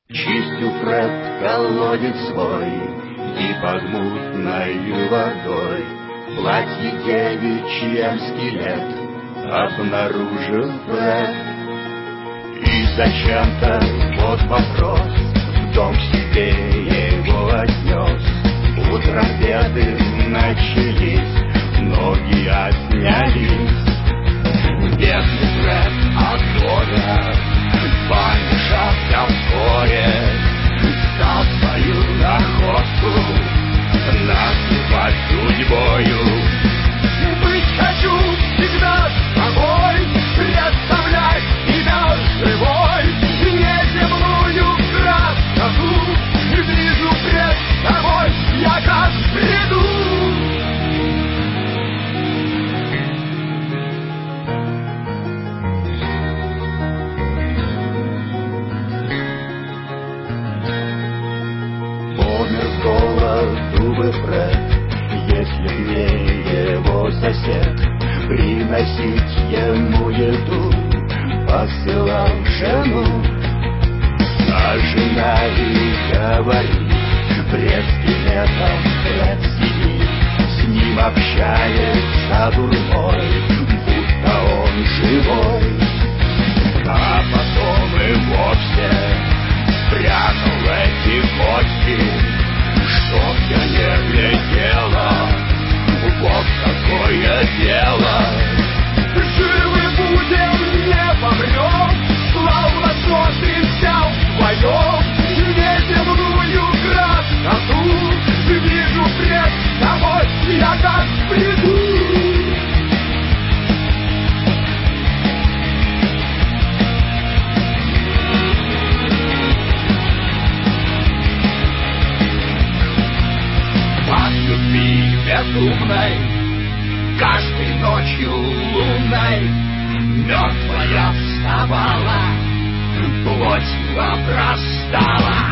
Чистил Фред колодец свой, и под мутною водой платье девичьем скелет обнаружил Фред. И зачем-то вот вопрос в дом себе его отнес. Утром беды начались, ноги отнялись. Бедный Фред от горя помешался вскоре, стал свою находку называть судьбою. Быть хочу всегда с тобой, представлять тебя живой, неземную красоту вижу пред тобой, я как в бреду. Умер с голоду бы Фред, если б не его сосед. Приносить ему еду посылал жену, а жена и говорит: пред скелетом Фред сидит, с ним общается дурной, будто он живой. А потом и вовсе спрятал эти кости, чтоб я не глядела, вот такое дело. Живы будем, не помрем, славно смотрим вся вдвоем, неземную красоту вижу пред тобой, я как приду. Безумной, каждой ночью лунной, мертвая вставала, плоть обрастала.